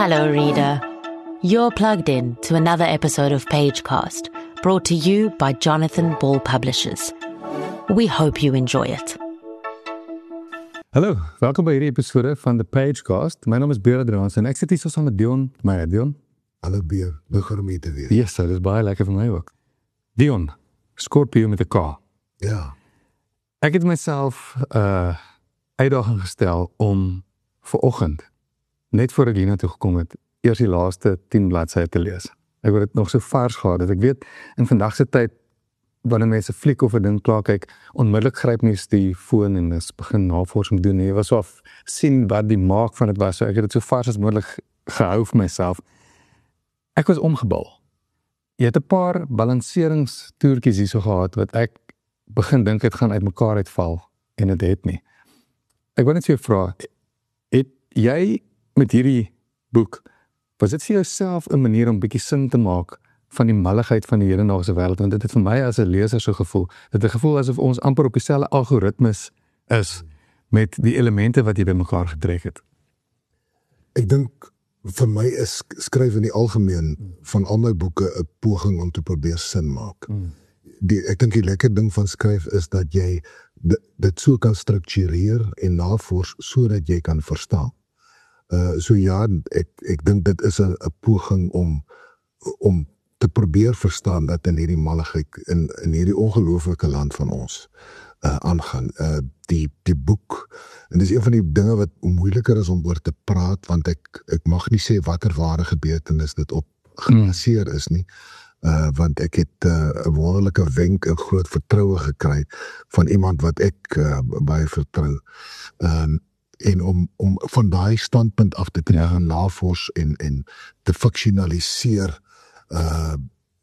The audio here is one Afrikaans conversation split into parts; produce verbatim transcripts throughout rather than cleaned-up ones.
Hello, reader. You're plugged in to another episode of Pagecast, brought to you by Jonathan Ball Publishers. We hope you enjoy it. Hallo, welkom by hierdie episode van The Pagecast. My naam is Beer Adriaans en ek sit hier saam met Dion. My Dion. Hallo Beer, lekker om hier te wees. Yes, dit is baie lekker vir my ook. Dion, Scorpio met 'n K. Ja. Ek het myself 'n uh, uitdaging gestel om vanoggend, net voor ek hiernatoe gekom het, eers die laaste tien bladsye te lees. Ek wou dit nog so vars gehad, dat ek weet, in vandag se tyd, wanneer mense 'n fliek of 'n ding klaar kyk, onmiddellik gryp mens die foon en is begin navorsing doen. Jy was so af sien wat die maak van dit was, so ek het dit so vars as moontlik gehou vir myself. Ek was omgebal. Jy het 'n paar balanseringstoertjies hierso gehad, wat ek begin dink het gaan uit mekaar uitval, en het het nie. Ek wil net vir jou vra, het jy met hierdie boek, was dit vir jouself 'n manier om bietjie sin te maak van die malligheid van die hedendaagse wêreld, want dit het vir my as 'n leser so gevoel, dit het 'n gevoel asof ons amper op dieselfde algoritmes is, met die elemente wat jy by mekaar getrek het. Ek dink, vir my is skryf in die algemeen van al my boeke 'n poging om te probeer sin maak. Hmm. Die, ek dink die lekker ding van skryf is dat jy dit, dit so kan struktureer en navors, so dat jy kan verstaan. Uh, so ja, ek, ek dink dit is 'n poging om, om te probeer verstaan dat in hierdie malligheid, in, in hierdie ongelooflike land van ons, uh, aangaan. Uh, die, die boek, en dit is een van die dinge wat moeiliker is om oor te praat, want ek, ek mag nie sê watter ware gebeurtenis dit op gebaseer is nie, uh, want ek het 'n uh, wonderlike wenk en groot vertroue gekry van iemand wat ek uh, baie vertrou. Um, en om, om van daai standpunt af te ja. gaan navors en, en te fictionaliseer, uh,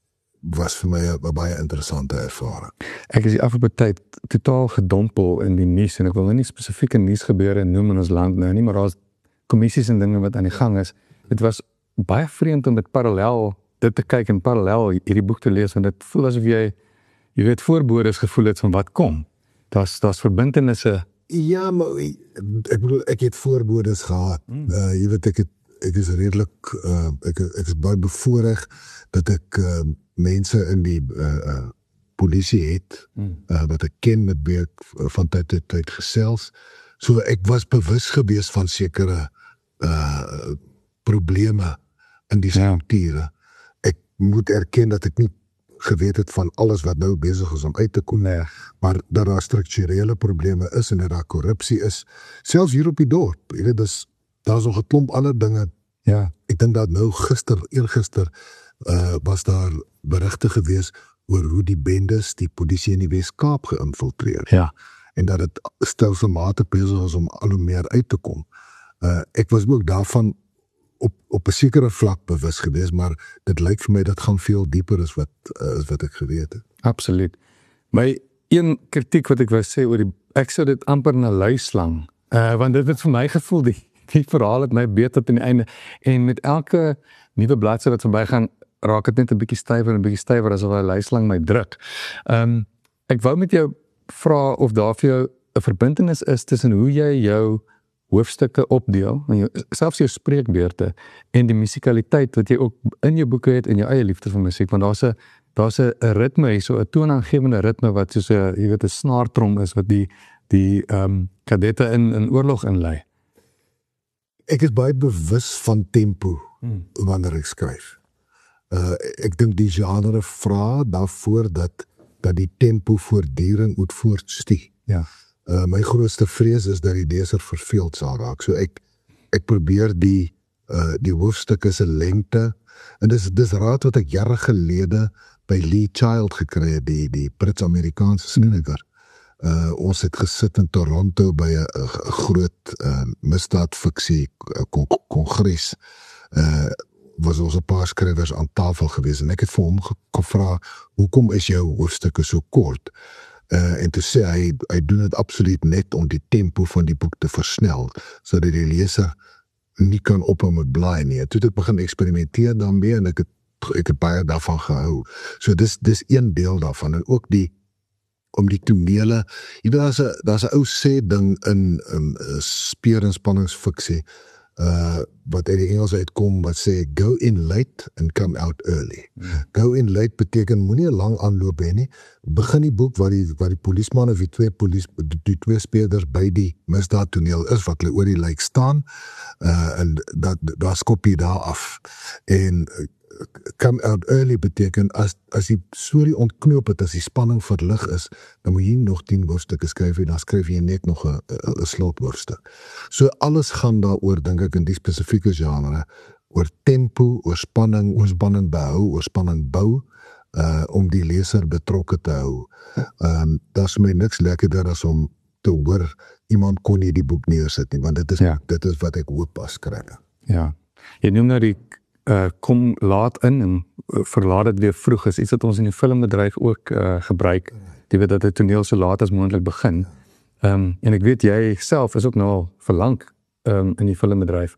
was vir my 'n baie interessante ervaring. Ek is die afgelope tyd totaal gedompel in die nuus, en ek wil nou nie spesifieke nuusgebeure noem in ons land nou nie, maar daar's kommissies en dinge wat aan die gang is. Dit was baie vreemd om dit parallel, dit te kyk en parallel hierdie boek te lees, want dit voel asof jy, jy weet, voorbodes gevoel het van wat kom. Daar's daar's verbintenisse. Ja, maar ek bedoel, ek het voorbodes gehad. Hmm. Uh, jy weet, ek het, ek is redelik, uh, ek, ek is baie bevoorreg dat ek uh, mense in die uh, uh, polisie het, hmm. uh, wat ek ken, met wie ek van tyd tot tyd gesels. So ek was bewus gewees van sekere uh, probleme in die strukture. Ja. Ek moet erken dat ek nie geweet het van alles wat nou besig is om uit te kom, nee. Maar dat daar strukturele probleme is en dat daar korrupsie is, selfs hier op die dorp, jy weet, dis, daar is nog 'n klomp ander dinge. Ja. Ek dink dat nou gister, eergister, uh, was daar berigte gewees oor hoe die bendes die polisie in die Wes-Kaap geïnfiltreer. Ja. En dat het stelselmatig besig is om al hoe meer uit te kom. Uh, ek was ook daarvan op op 'n sekere vlak bewus gewees, maar dit lyk vir my dat gaan veel dieper as wat uh, as wat ek geweet het. Absoluut. My een kritiek wat ek wou sê oor die, ek sou dit amper 'n luislang, uh, want dit het vir my gevoel, die, die verhaal het my beet tot in die einde, en met elke nuwe bladsy wat verbygaan, raak dit net 'n bietjie stywer en 'n bietjie stywer asof 'n luislang my druk. Um, ek wou met jou vra of daar vir jou 'n verbintenis is tussen hoe jy jou hoofstukke opdeel, en jou, selfs jou spreekbeurte, en die musikaliteit wat jy ook in jou boeke het, en jou eie liefde vir musiek, want daar's 'n daar's 'n ritme, so 'n toonaangewende ritme wat soos 'n, jy weet, 'n snaartrom is wat die die ehm um, kadette in in oorlog inlei. Ek is baie bewus van tempo hmm. wanneer ek skryf. Uh, ek dink die genre vra daarvoor dat dat die tempo voortdurend moet voortstuur. Ja. Uh, my grootste vrees is dat die leser verveeld sal raak. So ek ek probeer die uh, die hoofstukke se lengte, en dis dis raad wat ek jare gelede by Lee Child gekry het, die die Brits-Amerikaanse skrywer. Uh, ons het gesit in Toronto by 'n groot uh, misdaadfiksie kon, kongres. Uh, was ons 'n paar skrywers aan tafel gewees, en ek het vir hom ge gevra, hoekom is jou hoofstukke so kort? Uh, en toe sê hy, hy doen dit absoluut net om die tempo van die boek te versnel, sodat die leser nie kan ophou met blaai nie. Toe het ek begin eksperimenteer daarmee, en ek het, ek het baie daarvan gehou. So dis, dis een deel daarvan, en ook die, om die tonele, jy weet, daar's 'n daar's 'n ou sê ding in um, speer- en spanningsfiksie, uh, wat uit die Engels uitkom, wat sê, go in late and come out early. Hmm. Go in late beteken, moenie 'n lang aanloop hê nie. Begin die boek waar die, waar die polisman of die twee, polies, die twee speerders by die misdaadtoneel is, wat hulle oor die lijk staan, uh, en dat, daar skop jy daar af. En come out early beteken, as, as die storie ontknoop het, as die spanning verlig is, dan moet jy nog tien hoofstukke skryf, en dan skryf jy net nog 'n slothoofstuk. So alles gaan daaroor, dink ek, in die spesifieke genre, oor tempo, oor spanning, oor spanning behou, oor spanning bou, uh, om die leser betrokke te hou. Um, dat is my niks lekkerder as om te hoor, iemand kon nie die boek neersit nie, want dit is, ja. dit is wat ek hoop as skrywer. Ja, jy noem nou die Uh, kom laat in en uh, verlaat dit weer vroeg, is iets wat ons in die filmbedryf ook uh, gebruik, die weet dat die toneel so laat as moontlik begin. Um, en ek weet, jy self is ook nou al verlang um, in die filmbedryf.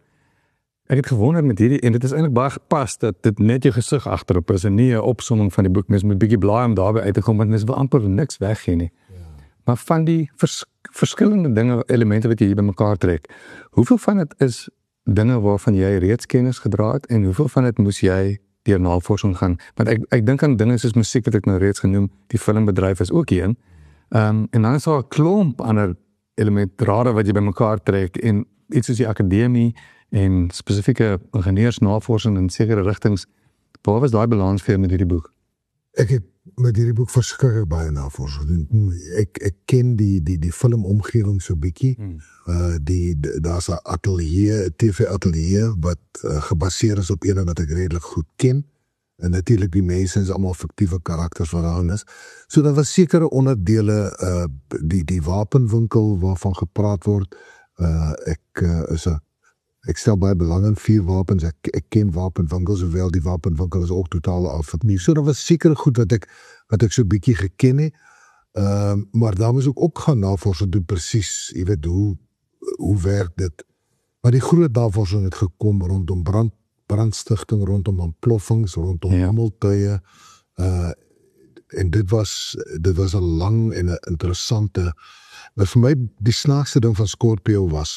Ek het gewonder met hierdie, en dit is eintlik baie gepas, dat dit net jou gesig agterop is, en nie 'n opsomming van die boek, mens moet bietjie blaai om daarby uit te kom, want mens wil amper niks weggee nie. Ja. Maar van die vers, verskillende dinge, elemente wat jy hier by mekaar trek, hoeveel van dit is dinge waarvan jy reeds kennis gedra het, en hoeveel van dit moes jy deur navorsing gaan? Want ek, ek dink aan dinge soos musiek wat ek nou reeds genoem, die filmbedryf is ook een, um, en dan is daar 'n klomp ander elementrade wat jy by mekaar trek, en iets soos die akademie, en spesifieke ingenieursnavorsing in sekere rigtings. Waar was daai balans vir met hierdie boek? Ek het met hierdie boek verskriklik baie navorsing doen. Ek, ek ken die, die, die filmomgewing so bietjie. Hmm. Uh, die, daar's 'n atelier, 'n T V-atelier, wat uh, gebaseer is op een wat ek redelik goed ken. En natuurlik die mense is allemaal fiktiewe karakters wat daarin is. So daar was sekere onderdele, uh, die, die wapenwinkel waarvan gepraat word. Uh, ek uh, is 'n Ek stel baie belang in vier wapens, ek, ek ken wapenwinkels, hoewel die wapenwinkel is ook totaal afvernieuw. So dat was seker goed wat ek, wat ek so bietjie geken het, uh, maar daar moes ook ook gaan navorsing doen, precies, jy weet, hoe, hoe werk dit? Maar die groot navorsing het gekom rondom brand, brandstichting, rondom ontploffings, rondom ja. Hammeltuie, uh, en dit was, dit was een lang en een interessante, maar vir my die snaakste ding van Scorpio was,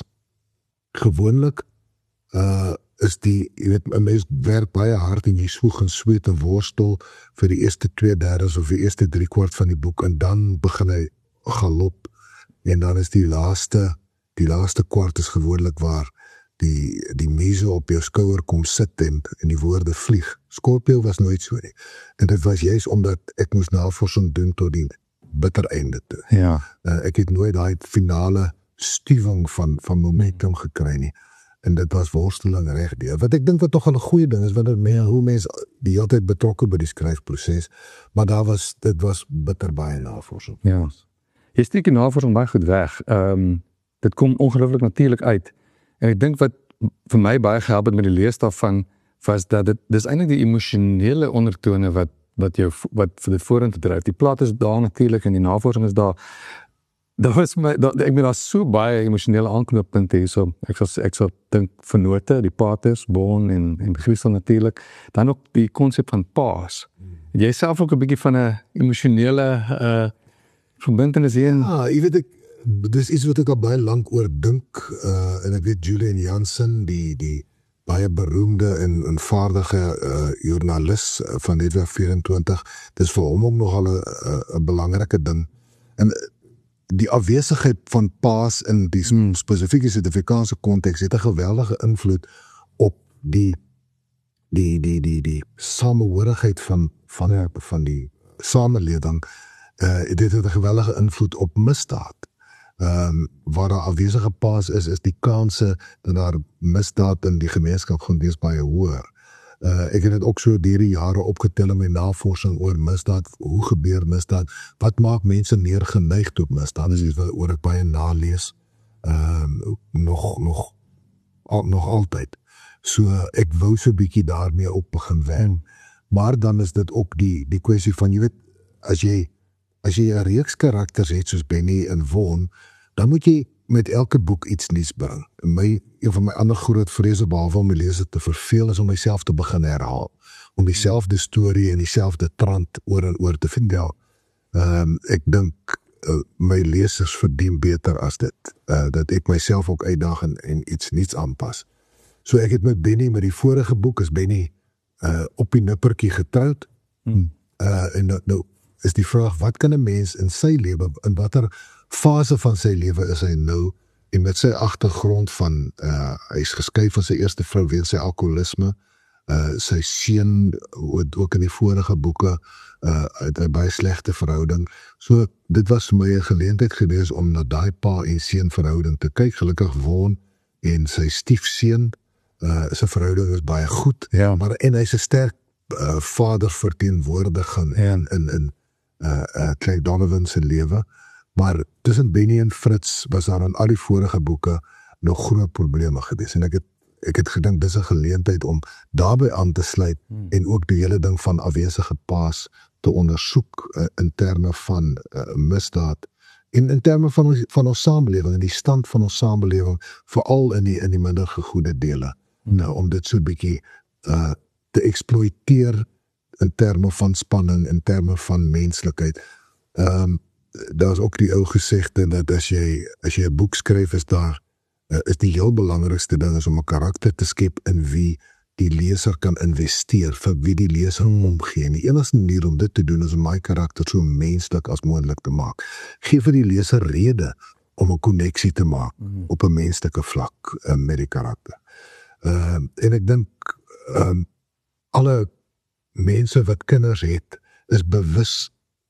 gewoonlik, Uh, is die, jy weet, 'n mens werk baie hard en jy swoeg en sweet en worstel vir die eerste twee derdes of die eerste drie kwart van die boek en dan begin hy galop en dan is die laaste, die laaste kwart is gewoonlik waar die, die muse op jou skouer kom sit en, en die woorde vlieg. Scorpio was nooit so nie. En dit was juist omdat ek moes navorsing doen tot die bitter einde toe. Ja. Uh, ek het nooit daai finale stuwing van, van momentum gekry nie. En dit was worsteling regdeur. Wat ek dink wat toch 'n goeie ding is, want dit meer hoe mense die hele tyd betrokke by die skryfproses, maar daar was dit was bitter baie navorsing. Ja. Jy steek die navorsing baie goed weg. Ehm um, dit kom ongelooflik natuurlik uit. En ek dink wat vir my baie gehelp het met die lees daarvan was dat dit dis eintlik die emosionele ondertone wat wat jou wat vir dit vorentoe dryf. Die plot is daar natuurlik en die navorsing is daar. Dat was my, dat, ek meen, daar is so baie emosionele aanknoppunte hier, so ek sal, ek sal dink Vennote, die paters, Boon en, en Griesel natuurlijk, dan ook die concept van paas. Hmm. Jy self ook 'n bietjie van 'n emosionele uh, verbintenis hier? Ja, jy weet ek, dis iets wat ek al baie lank oor dink, uh, en ek weet Julian Jansen, die, die baie beroemde en, en vaardige uh, joernalis van Netwerk vyf-en-twintig, dis vir hom ook nogal 'n belangrike ding. En die afwesigheid van paas in die hmm. spesifieke Suid-Afrikaanse konteks het 'n geweldige invloed op die die die die die samehorigheid van van van die samelewing. Uh, dit het 'n geweldige invloed op misdaad. Ehm um, waar daar afwesige paas is, is die kanse dat daar misdaad in die gemeenskap gaan wees baie hoër. Uh, ek het dit ook so deur die jare opgetel in my navorsing oor misdaad, hoe gebeur misdaad, wat maak mense meer geneig tot misdaad, dis iets oor ek baie nalees, uh, nog, nog, al, nog altyd. So ek wou so bietjie daarmee op begin werk, maar dan is dit ook die, die kwessie van, jy weet, as jy, as jy 'n reeks karakters het soos Benny en Von, dan moet jy met elke boek iets nuuts bring. My, een van my ander groot vrese, behalwe om my leser te verveel, is om myself te begin herhaal. Om dieselfde storie en dieselfde trant oor en oor te vertel. Um, ek dink, uh, my lesers verdien beter as dit. Uh, dat ek myself ook uitdag en, en iets niets aanpas. So ek het met Benny, met die vorige boek, is Benny uh, op die nippertjie getroud. Hmm. Uh, en nou, nou is die vraag, wat kan 'n mens in sy lewe, in watter fase van sy lewe is hy nou, en met sy agtergrond van, uh, hy is geskei van sy eerste vrou weens sy alkoholisme, uh, sy seun, ook in die vorige boeke, uh, uit 'n baie slegte verhouding. So, dit was vir my 'n geleentheid gewees om na daai pa en seun verhouding te kyk. Gelukkig Woon en sy stiefseun, uh, sy verhouding is baie goed, Ja. maar en hy's 'n sterk uh, vader verteenwoordiger Ja. in, in, in uh, uh, Craig Donovan se lewe. Maar tussen Benny en Fritz was daar in al die vorige boeke nog groot probleme gewees. En ek het, ek het gedink, dis 'n geleentheid om daarbey aan te sluit hmm. en ook die hele ding van afwesige paas te ondersoek uh, in terme van uh, misdaad en in terme van ons, van ons samelewing en die stand van ons samelewing, veral in die, in die minder gegoede dele. Hmm. Nou, om dit so 'n bietjie uh, te exploiteer in terme van spanning, in terme van menslikheid. Ehm um, daar is ook die ou gesegde dat as jy as jy 'n boek skryf, is daar uh, is die heel belangrikste ding is om 'n karakter te skep in wie die leser kan investeer, vir wie die leser hmm. omgee. En die enigste manier om dit te doen is om my karakter so menslik as moontlik te maak. Gee vir die leser rede om 'n koneksie te maak hmm. op 'n menslike vlak uh, met die karakter. Uh, en ek dink um, alle mense wat kinders het, is bewus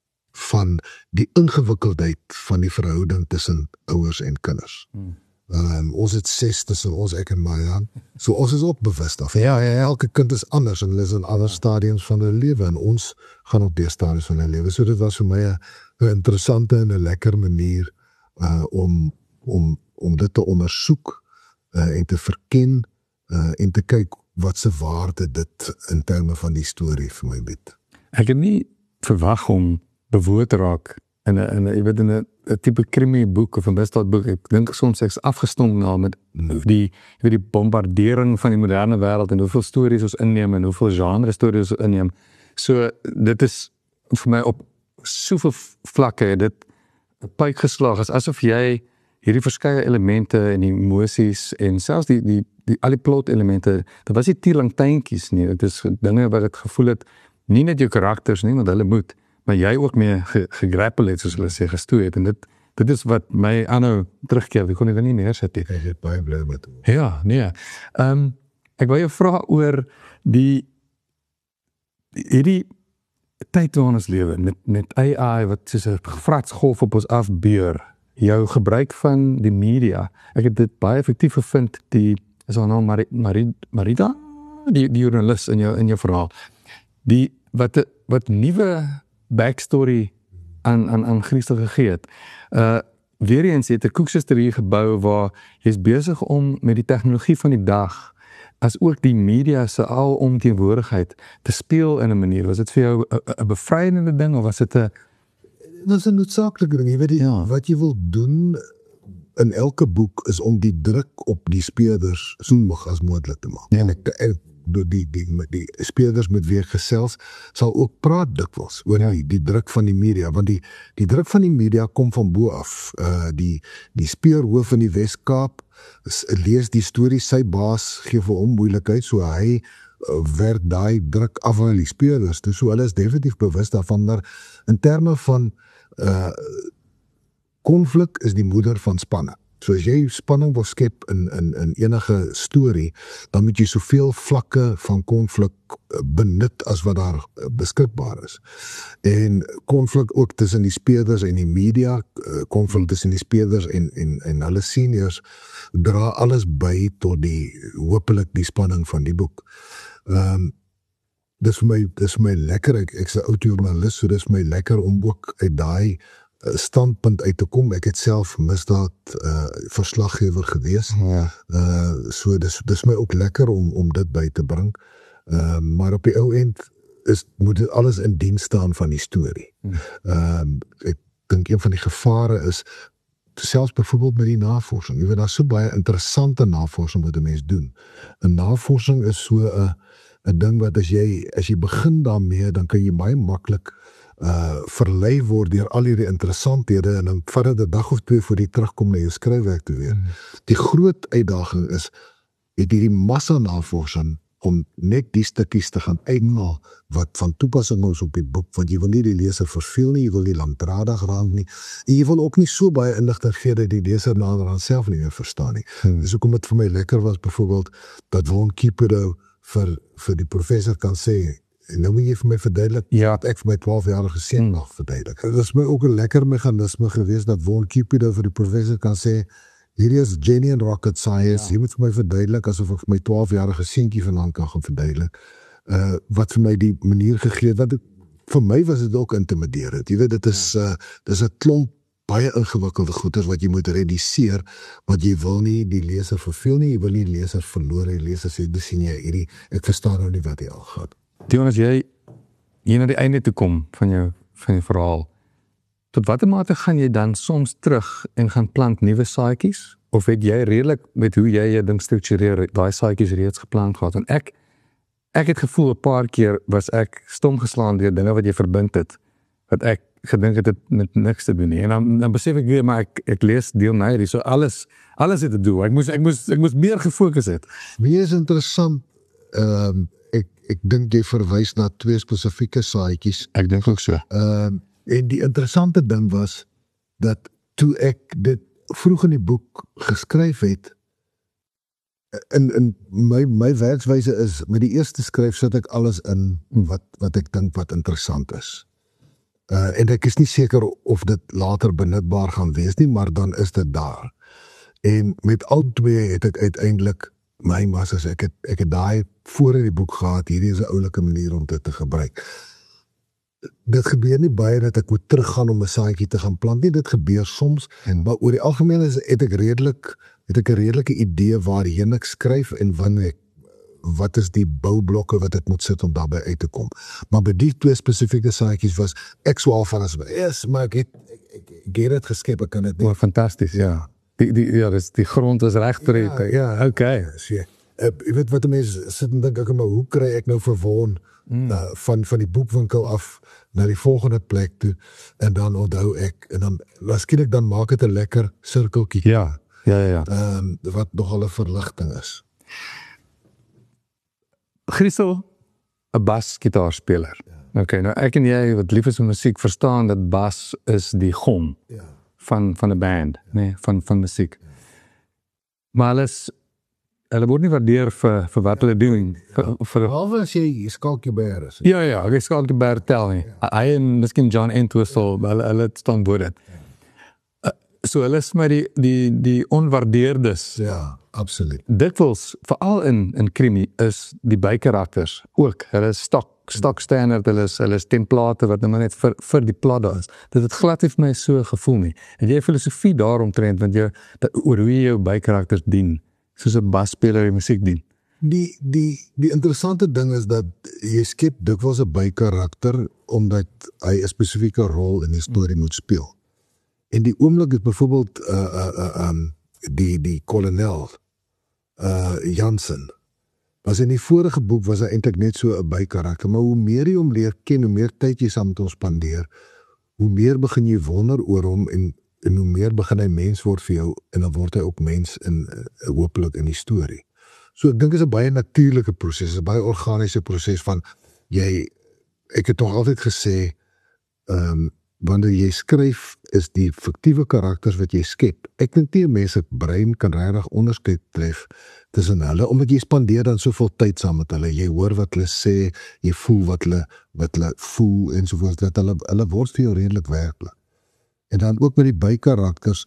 van die ingewikkeldheid van die verhouding tussen ouers en kinders. Hmm. Um, ons het ses tussen ons, ek en Marian, so ons is ook bewus daarvan. Ja, ja, elke kind is anders en hulle is in ander stadiums van hulle lewe en ons gaan op deur stadiums van hulle lewe. So dit was vir my 'n interessante en 'n lekker manier uh, om, om, om dit te ondersoek uh, en te verken uh, en te kyk wat se waarde dit in terme van die storie vir my bied. Ek het nie verwag om bewoord raak in 'n in 'n jy weet in 'n 'n tipe krimi boek of 'n misdaadboek. Ek dink soms ek's afgestomp na met die jy weet die bombardering van die moderne wêreld en hoeveel stories ons inneem en hoeveel genre stories ons inneem. So dit is vir my op soveel vlakke dit 'n pyp geslaag is asof jy hierdie verskeie elemente en emosies en selfs die die die al die plot elemente, dit was nie tierlang tuintjies nie. Dit is dinge wat ek gevoel het nie net jou karakters nie, want hulle moet, maar jy ook mee ge, gegrappel het, soos hulle sê, gestoei het, en dit, dit is wat my aanhou terugkeer, ek kon dit nie neerset het. Ek het baie bly met hom. Ja, nee. Um, ek wil jou vra oor die, hierdie tyd waarin ons lewe, met, met A I, wat soos 'n gevratsgolf op ons afbeur, jou gebruik van die media, ek het dit baie effektief gevind, die, is haar naam Mari, Mari, Marita? Die, die journalist in jou, in jou verhaal, die, wat, wat nuwe backstory aan, aan, aan Christus gegee het. Uh, weer eens het 'n koeksisterie gebou waar jy is besig om met die tegnologie van die dag, as ook die media se alomteenwoordigheid te speel in 'n manier. Was dit vir jou 'n bevrydende ding, of was dit 'n Dit is 'n noodsaaklike ding, jy weet, die, ja. wat jy wil doen in elke boek is om die druk op die speurders so hoog as moontlik te maak. Ja. En ek, ek die, die, die, die speurders met wie ek gesels, sal ook praat dikwels oor ja. die, die druk van die media, want die, die druk van die media kom van bo af. Uh, die, die speurhoof in die Wes-Kaap lees die storie, sy baas gee vir hom moeilikheid, so hy uh, werk daai druk af aan die speurders, dus so hulle is definitief bewus daarvan, maar in terme van uh, konflik is die moeder van spanning. So as jy spanning wil skep in, in, in enige storie, dan moet jy soveel vlakke van konflik benut as wat daar beskikbaar is. En konflik ook tussen die speurders en die media, konflik tussen die speurders en, en, en hulle seniors, dra alles by tot die, hopelik die spanning van die boek. Um, dis vir my, dis vir my lekker, ek, ek is 'n oud journalist, so dis vir my lekker om ook uit daai standpunt uit te kom. Ek het self misdaad uh, verslaggewer gewees. Ja. Uh, so dis, dis my ook lekker om, om dit by te bring. Uh, maar op die ou end is, moet dit alles in diens staan van die storie. Hmm. Uh, ek dink een van die gevare is, selfs byvoorbeeld met die navorsing. Jy weet, daar is so baie interessante navorsing wat 'n mens doen. 'n Navorsing is so 'n 'n ding wat as jy, as jy begin daarmee, dan kan jy baie maklik Uh, verlei word deur al hierdie interessanthede en dan vat dit 'n dag of twee voor die terugkom na jou skryfwerk toe weer. Mm. Die groot uitdaging is het hierdie massa navorsing om net die stukkies te gaan uithaal wat van toepassing is op die boek, want jy wil nie die leser verveel nie, jy wil nie langdradig raak nie, en jy wil ook nie so baie inligting gee dat die leser naderhand self nie meer verstaan nie. Hmm. Dis hoekom dit vir my lekker was, byvoorbeeld, dat Von Kiepero vir, vir die professor kan sê, en nou moet jy vir my verduidelik, ja. wat ek vir my twaalfjarige seun mag verduidelik. Dit is my ook 'n lekker meganisme geweest dat Von Kiepero vir die professor kan sê, hierdie is genuine rocket science, ja. Jy moet vir my verduidelik, asof ek vir my twaalfjarige seentjie vanaand kan gaan verduidelik, uh, wat vir my die manier gegee het, want het, vir my was dit ook intimiderend, jy weet, dit is, uh, dit is 'n klomp baie ingewikkelde goeders wat jy moet reduseer, want jy wil nie die leser verveel nie, jy wil nie die leser verloor, die leser sê, dis sien jy, hierdie, ek verstaan nou nie wat jy al gaan. Dion, as jy hier na die einde toe kom van jou, van jou verhaal, tot watter mate gaan jy dan soms terug en gaan plant nuwe saadjies? Of het jy redelik met hoe jy jou ding struktureer, daai saadjies reeds geplant gehad? En ek, ek het gevoel 'n paar keer was ek stom geslaan deur dinge wat jy verbind het, wat ek gedink het het met niks te doen nie. En dan, dan besef ek weer, maar ek, ek lees deel na hierdie, so alles, alles het te doen. Ek moes, ek moes, ek moes meer gefokus het. Wie is interessant, um, ek, ek dink jy verwys na twee spesifieke saadjies. Ek dink ook so. Um, en die interessante ding was, dat toe ek dit vroeg in die boek geskryf het, in, in my, my werkswyse is, met die eerste skryf sit ek alles in, wat, wat ek dink wat interessant is. Uh, en ek is nie seker of dit later benutbaar gaan wees nie, maar dan is dit daar. En met al twee het ek uiteindelik, my massas, ek het, ek het daai voor in die boek gehad, hierdie is 'n oulike manier om dit te gebruik. Dit gebeur nie baie dat ek moet teruggaan om 'n saadjie te gaan plant nie, dit gebeur soms, en, maar oor die algemeen is, het ek redelik, het ek 'n redelike idee waarheen ek skryf en wanneer ek, wat is die boublokke wat ek moet sit om daarbey uit te kom. Maar by die twee spesifieke saadjies was, ek swaal van as, yes, maar ek het, ek, ek, ek het het geskep, ek kan dit nie. Oh, fantasties, ja. Die, die, ja, dus die grond is recht vir ja, ja, ja, okay. So, uh, jy weet wat die mense sit en dink, ek, maar hoe kry ek nou verwoon mm. uh, van, van die boekwinkel af na die volgende plek toe, en dan onthou ek, en dan, skielik dan maak het 'n lekker sirkeltjie. Ja, ja, ja. ja. Um, wat nogal 'n verligting is. Griesel, 'n basgitaarspeler. Ja. Okay, nou ek en jy wat lief is vir musiek verstaan dat bas is die gom ja. van van 'n band, ja. nee, van van musiek. Ja. Maar alles hulle word nie waardeer vir vir wat ja. hulle doen. Ja. Behalwe as jy Skalkie Bear is. Ja ja, ek Skalkie Bear tel nie. Ja. Hy en miskien John Entwistle, ja. hulle hulle staan bo dit. Ja. Uh, so hulle is maar die die die onwaardeerdes. Ja. Absoluut. Dikwels, veral in in krimi, is die bykarakters ook. Hulle is stok, stok standard, hulle is, hulle is template wat nou net vir, vir die plot daar is. Dit het glad nie vir my so gevoel nie. En jy filosofie daaromtrent, want jy, dat, oor hoe jy jou bykarakters dien, soos 'n basspeler die musiek dien. Die, die, die interessante ding is dat jy skep dikwels 'n bykarakter, omdat hy 'n spesifieke rol in die storie moet speel. En die oomblik is byvoorbeeld, uh, uh, uh, um, die, die kolonel, Uh, Jansen, was in die vorige boek was hy eintlik net so 'n bykarakter, maar hoe meer jy hom leer ken, hoe meer tyd jy saam met hom spandeer, hoe meer begin jy wonder oor hom, en, en hoe meer begin hy mens word vir jou, en dan word hy ook mens in, uh, hopelik in die storie. So ek dink dit is 'n baie natuurlike proses, 'n baie organiese proses van, jy, ek het nog altyd gesê, um, wanneer jy skryf, is die fiktiewe karakters wat jy skep. Ek dink nie 'n mens se brein kan regtig onderskeid tref tussen hulle, omdat jy spandeer dan soveel tyd saam met hulle. Jy hoor wat hulle sê, jy voel wat hulle wat hulle voel ensovoorts, dat hulle hulle word vir jou redelik werklik. En dan ook met die bykarakters,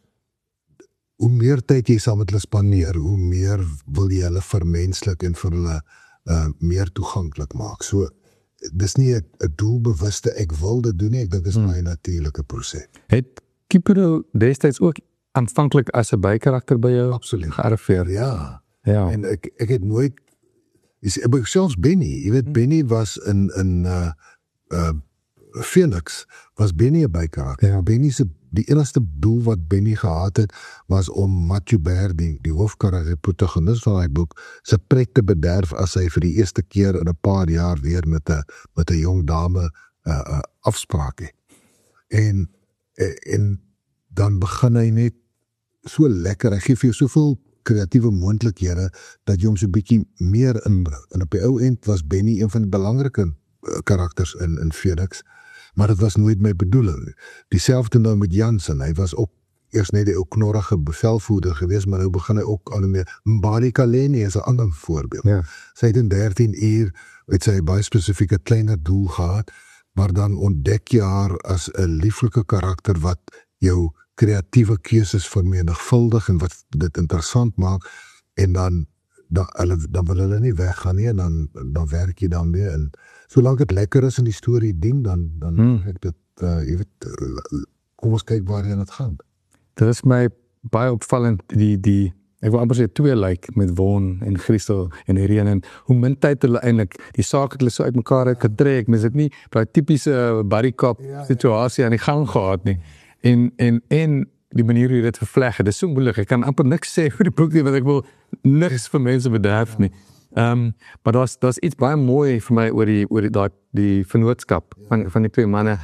hoe meer tyd jy saam met hulle spandeer, hoe meer wil jy hulle vermenslik en vir hulle uh, meer toeganklik maak. So dis nie 'n doelbewuste ek wil dit doen nie, ek dink dit is hmm. my natuurlike proses. Het Kiepero destyds ook aanvanklik as 'n bykarakter by jou Absoluut. gearriveer? Ja. Ja. En ek ek het nooit is selfs Benny, jy weet hmm. Benny was in in uh uh Phoenix was Benny 'n bykarakter. Ja. Benny se die enigste doel wat Benny gehad het was om Matthew Baer, die, die hoofkarakter, protagonis van die boek, sy pret te bederf as hy vir die eerste keer in 'n paar jaar weer met 'n met 'n jong dame uh, uh, afspraak het. En en dan begin hy net so lekker, hy gee vir jou soveel kreatiewe moontlikhede dat jy hom so bietjie meer inbring. En op die ou end was Benny een van die belangrike uh, karakters in in Phoenix, maar dit was nooit my bedoeling. Dieselfde nou met Jansen, hy was ook eers net die ou knorrige bevelvoerder gewees, maar nou begin hy ook al meer. Mbali Kaleni is 'n ander voorbeeld. Ja. Sy het in dertien uur het sy baie spesifieke kleiner doel gehad, maar dan ontdek jy haar as 'n lieflike karakter wat jou kreatiewe keuses vermenigvuldig en wat dit interessant maak, en dan dan, hulle, dan wil hulle nie weggaan nie, en dan, dan werk jy dan weer in. Solank het lekker is in die storie ding, dan, dan hmm. ek dit, uh, jy weet, kom ons kyk waarheen het gaan. Dit is my baie opvallend, die, die ek wil amper sê twee lyk, met Vaughan en Christel en Irene, en hoe min tyd hulle eintlik, die saak het hulle so uit mekaar uit gedrek, mens het nie by typiese buddy cop situasie aan die gang gehad nie, en, en, en die manier hoe jy dit vervleg het, dit is so moeilik, ek kan amper niks sê vir die boek nie, want ek wil niks vir mense bederf nie, um, maar daar's daar's iets baie mooi vir my oor die, oor die, die, die vennootskap van, van die twee manne.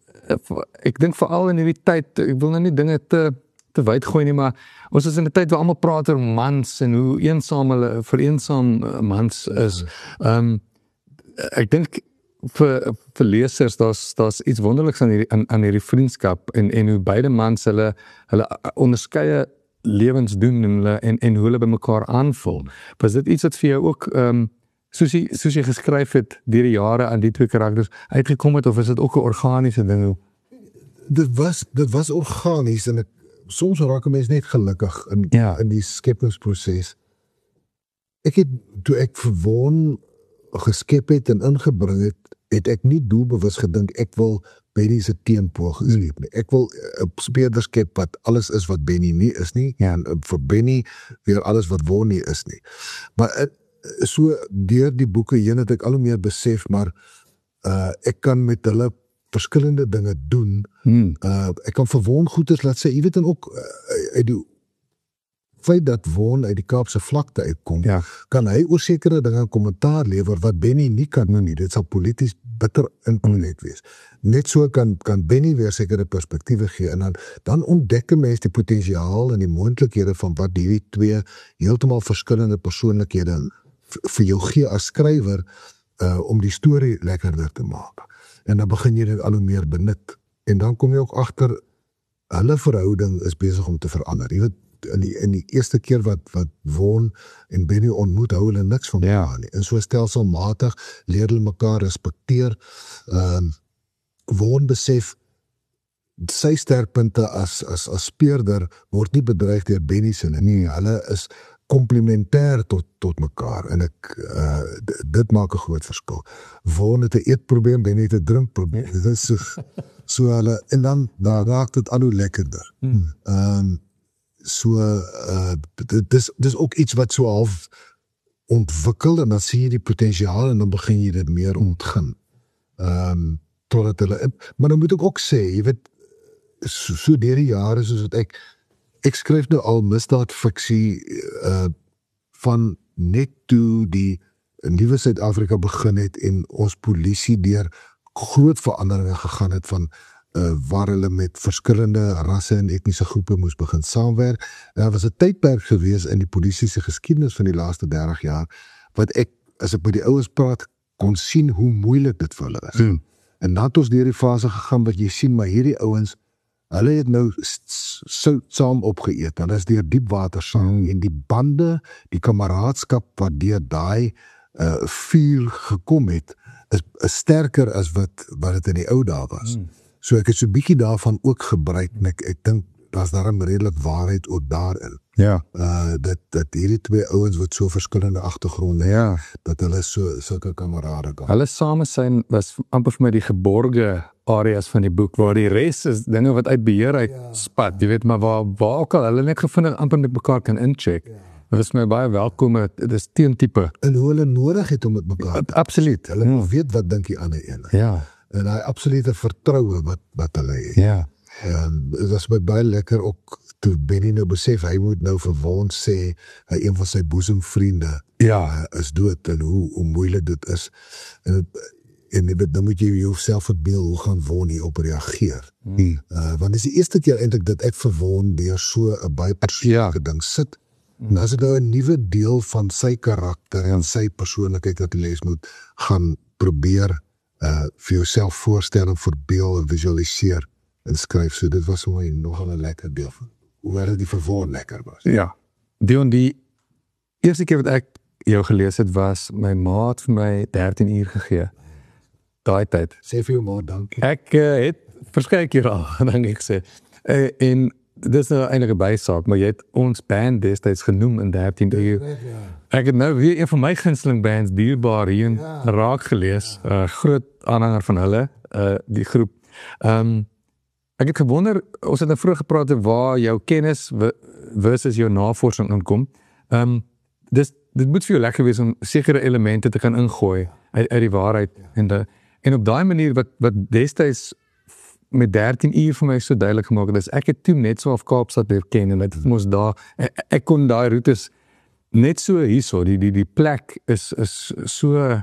Ek dink veral in hierdie tyd, ek wil nou nie dinge te te wyd gooi nie, maar ons is in 'n tyd waar almal praat oor mans en hoe eensaam hulle vereensaam mans is. Um, ek dink vir vir lesers daar's daar's iets wonderliks aan hierdie aan, aan hierdie vriendskap en en hoe beide mans hulle hulle onderskeie lewens doen en hulle en en hoe hulle by mekaar aanvul. Was dit iets wat vir jou ook um, soos jy soos jy geskryf het deur die jare aan die twee karakters uitgekom het, of is dit ook 'n organiese ding? Dit was dit was organies, en ek soms raak 'n mens net gelukkig in ja. in die skepingsproses. Ek het toe ek vir Vaughan geskep het en ingebring het, het ek nie doelbewus gedink ek wil Benny se teenpool geskep nie. Ek wil 'n speurder skep wat alles is wat Benny nie is nie, ja. en vir Benny weer alles wat Vaughan nie is nie. Maar so deur die boeke heen het ek al hoe meer besef, maar uh, ek kan met hulle verskillende dinge doen. Hmm. Uh, ek kan vir Vaughan goeders laat sê, jy weet, en ook uh, uit die feit dat Vaughan uit die Kaapse vlakte uitkom, ja. kan hy oor sekere dinge kommentaar lewer wat Benny nie kan doen nie. Dit sal polities bitter inkorrek wees. Net so kan kan Benny weer sekere perspektiewe gee, en dan dan ontdek 'n mens die potensiaal en die moontlikhede van wat hierdie twee heeltemal verskillende persoonlikhede vir jou gee as skrywer, uh, om die storie lekkerder te maak. En dan begin jy dit al hoe meer benut. En dan kom jy ook agter, hulle verhouding is besig om te verander. Jy weet, in die, in die eerste keer wat, wat Vaughan en Benny ontmoet, hou hulle niks van mekaar ja. nie. En so stelselmatig leer hulle mekaar respekteer. Um, Vaughan besef, sy sterkpunte as, as, as speurder word nie bedreig deur Benny se nie. Hulle is komplementêr tot, tot mekaar, en ek, uh, dit maak 'n groot verskil. Vaughan het 'n eetprobleem, Benny het 'n drinkprobleem. Dit is so, so hulle, en dan, dan raak dit al hoe lekkerder. Hmm. Um, so, uh, dit is, dit is ook iets wat so half ontwikkel, en dan sien jy die potensiaal, en dan begin jy dit meer ontgin. Um, totdat hulle, maar dan moet ek ook sê, jy weet, so, so deur die jare, soos wat ek, ek skryf nou al misdaadfiksie uh, van net toe die nuwe Suid-Afrika begin het en ons polisie deur groot veranderinge gegaan het van uh, waar hulle met verskillende rasse en etniese groepe moes begin saamwerk. En daar was 'n tydperk gewees in die polisie se geskiedenis van die laaste dertig jaar wat ek, as ek met die ouens praat, kon sien hoe moeilik dit vir hulle is. Hmm. En dan het ons deur die fase gegaan wat jy sien, maar hierdie ouens, hulle het nou sout saam opgeëet, hulle is deur diep water saam, en die bande, die kameraadskap wat deur daai uh, vuur gekom het, is, is sterker as wat wat dit in die ou dae was. Hmm. So ek het so 'n bietjie daarvan ook gebruik, en ek, ek dink daar's daarom redelik waarheid ook daarin. Ja. Uh, dat, dat hierdie twee ouens wat so verskillende agtergronde, ja. dat hulle so sulke kamerade kan. Hulle same zijn was amper vir my die geborge areas van die boek, waar die res is dinge wat uit beheer uit ja. spat, jy weet, maar waar, waar ook al hulle net gevind het amper met mekaar kan incheck. Ja. Dat is my baie welkome, dit is teentype. En hoe hulle nodig het om met mekaar te absoluut. Hulle ja. weet wat dink die ander een. Ja. En hy absolute vertroue wat, wat hulle het. Ja. En dit was my baie lekker ook, toe Benny nou besef, hy moet nou vir Vaughan sê, hy een van sy boesemvriende ja. is dood, en hoe, hoe moeilik dit is. En het, en dan moet jy jouself verbeel, hoe gaan Vaughan hierop reageer. Hmm. Uh, want dit is die eerste keer eintlik dat ek vir Vaughan deur so 'n baie persoonlike ja. ding sit, En as dit nou 'n nuwe deel van sy karakter en sy persoonlikheid wat die lees moet gaan probeer uh, vir jouself voorstel en verbeel en visualiseer en skryf, so dit was vir my nogal 'n lekker deel van, hoewel die verwoord lekker was. Ja, Dion, die eerste keer wat ek jou gelees het was, my ma het vir my dertien uur gegee, daai tyd. Sê vir jou maar dankie. Ek uh, het verskeie keer al, dan ek sê, uh, en dit is nou eintlik 'n bysaak, maar jy het ons band destyds genoem in dertien uur. Ja. Ek het nou weer een van my gunsteling bands, Dierbaar, hier in Ja. Raak gelees, uh, groot aanhanger van hulle, uh, die groep. Um, ek het gewonder, ons het nou vroeër gepraat oor waar jou kennis versus jou navorsing inkom. Um, dis, dit moet vir jou lekker wees om sekere elemente te kan ingooi uit, uit die waarheid. En, de, en op daai manier wat, wat destyds met dertien uur vir my so duidelik gemaak het, is ek het toe net so af Kaapstad leer ken, en dit het mos daar, ek, ek kon daai routes net so hierso, die, die, die plek is, is so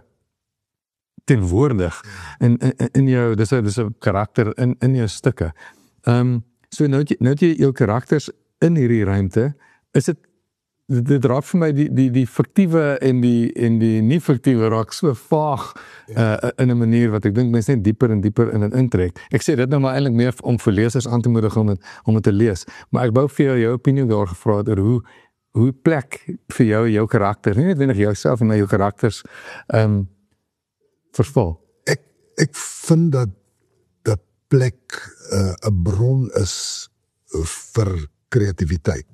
teenwoordig in, in, in jou, dis 'n dis 'n karakter in, in jou stukke. Um, so nou het jy, nou het jy jou karakters in hierdie ruimte, is dit dit raak vir my die die die fiktiewe en die en die nie fiktiewe raak so vaag ja. uh, in 'n manier wat ek dink mense net dieper en dieper in en intrek. Ek sê dit nou maar eintlik meer om vir lesers aan te moedig om het, om het te lees. Maar ek wou vir jou jou opinie daar gevra het oor hoe hoe plek vir jou jou karakter, nie net jouself en maar jou karakters um, verval. Ek ek vind dat dat plek 'n uh, bron is vir kreatiwiteit.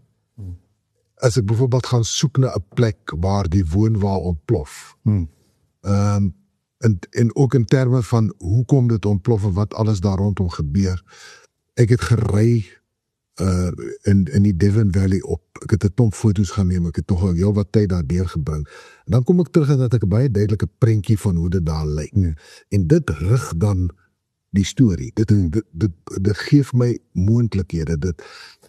As ek byvoorbeeld gaan soek na 'n plek waar die woonwaal ontplof. Hmm. Um, en, en ook in terme van hoe kom dit ontplof en wat alles daar rondom gebeur. Ek het gery uh, in, in die Devon Valley op. Ek het 'n klomp foto's gaan neem, ek het toch al heel wat tyd daar deurgebring. En dan kom ek terug en dat ek 'n baie duidelike prentjie van hoe dit daar lyk. Hmm. En dit rig dan die storie. Dit, dit, dit, dit geef my moontlikhede. Dit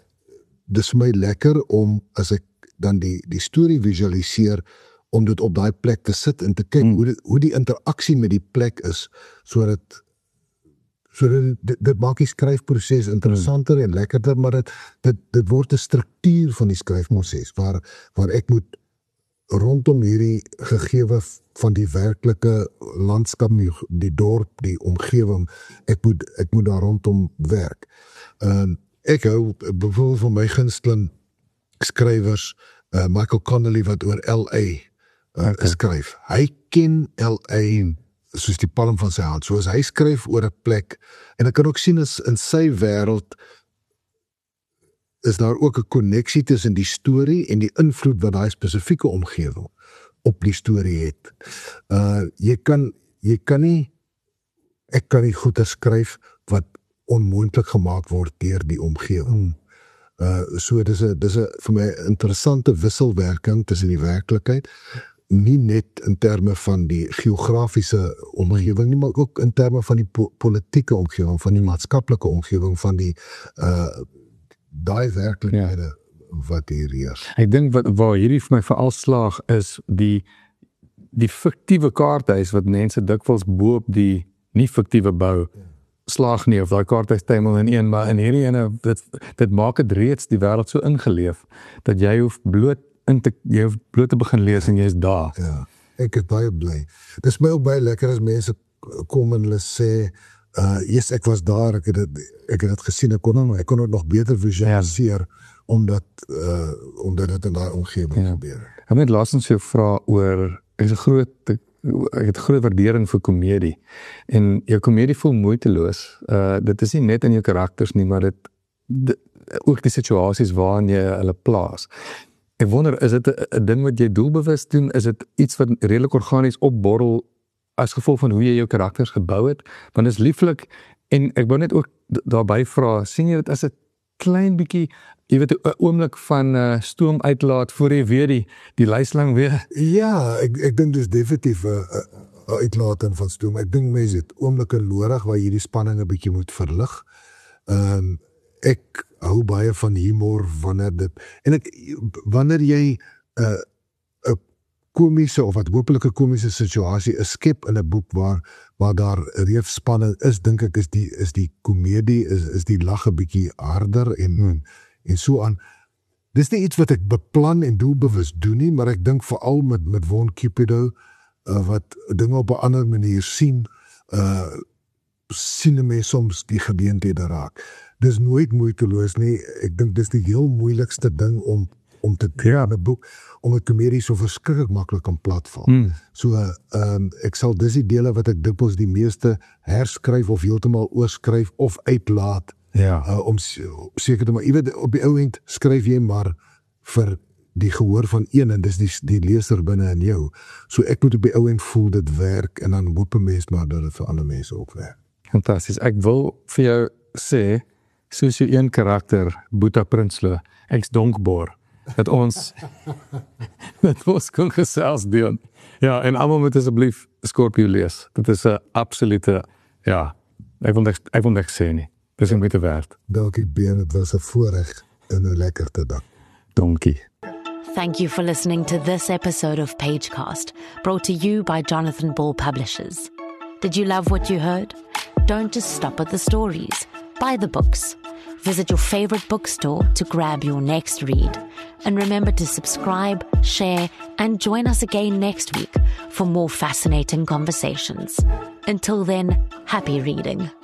dis vir my lekker om, as ek dan die, die storie visualiseer, om dit op daai plek te sit en te kyk mm. hoe, dit, hoe die interaksie met die plek is, sodat so dit, dit maak die skryfproses interessanter mm. en lekkerder, maar dit, dit, dit word 'n struktuur van die skryfproses, waar, waar ek moet rondom hierdie gegewe van die werklike landskap, die, die dorp, die omgewing, ek moet, ek moet daar rondom werk. Um, Ek hou bijvoorbeeld van my gunsteling skrywers, uh, Michael Connelly wat oor L A uh, okay. skryf. Hy ken L A soos die palm van sy hand. So as hy skryf oor 'n plek, en ek kan ook sien as in sy wêreld is daar ook 'n koneksie tussen die storie en die invloed wat daai spesifieke omgewing op die storie het. Uh, jy kan jy kan nie ek kan nie goeie skryf wat onmoontlik gemaak word deur die omgewing. Uh, so dis 'n dis 'n vir my interessante wisselwerking tussen die werklikheid, nie net in terme van die geografiese omgewing nie, maar ook in terme van die po politieke omgewing, van die maatskaplike omgewing, van die uh, daai werklikhede ja. wat hier heers. Ek dink wat waar hierdie vir my veral slaag is die die fiktiewe kaarthuis wat mense dikwels bo op die nie fiktiewe bou ja. slaag nie, of daai kaarthuistuimel in een, maar in hierdie ene, dit, dit maak het reeds die wêreld so ingeleef, dat jy hoef bloot in te, jy hoef bloot te begin lees en jy is daar. Ja, ek is baie bly. Dit is my ook baie lekker as mense kom en hulle sê, uh, yes, ek was daar, ek het dit, ek het dit gesien, ek kon, ek kon het nog beter visualiseer, ja. omdat, uh, omdat dit in daai omgewing ja. gebeur. Ek het net laasens jou vra oor, ek is 'n groot, ek het groot waardering vir komedie, en jou komedie voel moeiteloos, uh, dit is nie net in jou karakters nie, maar dit, dit ook die situasies waarin jy hulle plaas. Ek wonder, is dit 'n ding wat jy doelbewus doen, is dit iets wat redelik organies opborrel, as gevolg van hoe jy jou karakters gebou het, want dit is lieflik, en ek wou net ook daarby vra, sien jy dit as 'n klein bietjie, jy weet, 'n oomblik van uh, stoom uitlaat, voor jy weer die, die lyslang weer? Ja, ek, ek dink dis definitief 'n uh, uh, uitlating van stoom. Ek dink mense het oomblikke nodig, waar jy die spanning 'n bietjie moet verlig. Um, ek hou baie van humor, wanneer dit, en ek, wanneer jy 'n uh, 'n komiese, of wat hopelik 'n komiese situasie is, skep in 'n boek waar, waar daar reeds spanning is, dink ek is die, is die komedie, is, is die lag 'n bietjie harder, en, hmm. en so aan. dis nie iets wat ek beplan en doelbewus doen nie, maar ek dink veral met met Von Cupido uh, wat dinge op 'n ander manier sien, uh sien 'n mens soms die geleenthede raak. Dis nooit moeiteloos nie. Ek dink dis die heel moeilikste ding om om te doen in 'n boek, om 'n komedie so verskriklik maklik kan platval. Mm. So ehm um, ek sal dis die dele wat ek dikwels die meeste herskryf of heeltemal oorskryf of uitlaat. Ja. Uh, om seker te maar, jy weet, op die ou end skryf jy maar vir die gehoor van een en dis die die leser binne in jou. So ek moet op die ou end voel dit werk en dan moet 'n mens maar dat dit vir ander mense ook werk. Fantasties. Ek wil vir jou sê, soos jou een karakter, Boeta Prinsloo, ek's donkbor, dat ons dat ons kon gesels doen. Ja, en almal moet asseblief Scorpio lees. Dit is 'n absolute, ja, ek wil niks, ek wil niks sê nie. Dis nie moeite werd. Dankie Ben, dit was 'n voorreg en 'n lekkerte dag. Donkie. Thank you for listening to this episode of Pagecast, brought to you by Jonathan Ball Publishers. Did you love what you heard? Don't just stop at the stories. Buy the books. Visit your favorite bookstore to grab your next read. And remember to subscribe, share, and join us again next week for more fascinating conversations. Until then, happy reading.